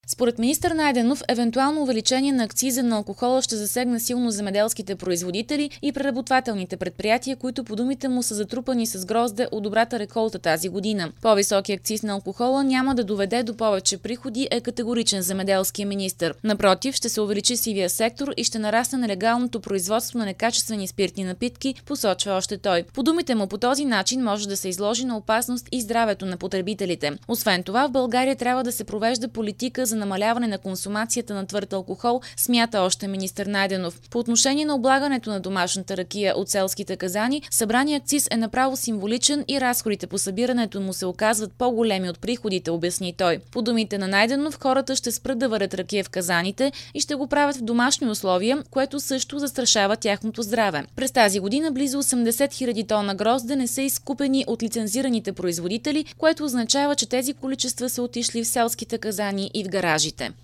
Според министър Найденов, евентуално увеличение на акциза на алкохола ще засегне силно земеделските производители и преработвателните предприятия, които по думите му са затрупани с грозде от добрата реколта тази година. По-високи акциз на алкохола няма да доведе до повече приходи, е категоричен земеделския министър. Напротив, ще се увеличи сивия сектор и ще нарасне нелегалното производство на некачествени спиртни напитки, посочва още той. По думите му, по този начин може да се изложи на опасност и здравето на потребителите. Освен това, в България трябва да се провежда политика за намаляване на консумацията на твърд алкохол, смята още министър Найденов. По отношение на облагането на домашната ракия от селските казани, събраният акциз е направо символичен и разходите по събирането му се оказват по-големи от приходите, обясни той. По думите на Найденов, хората ще спрат да варят ракия в казаните и ще го правят в домашни условия, което също застрашава тяхното здраве. През тази година близо 80 000 тона грозде не са изкупени от лицензираните производители, което означава, че тези количества са отишли в селските казани и в гаражите.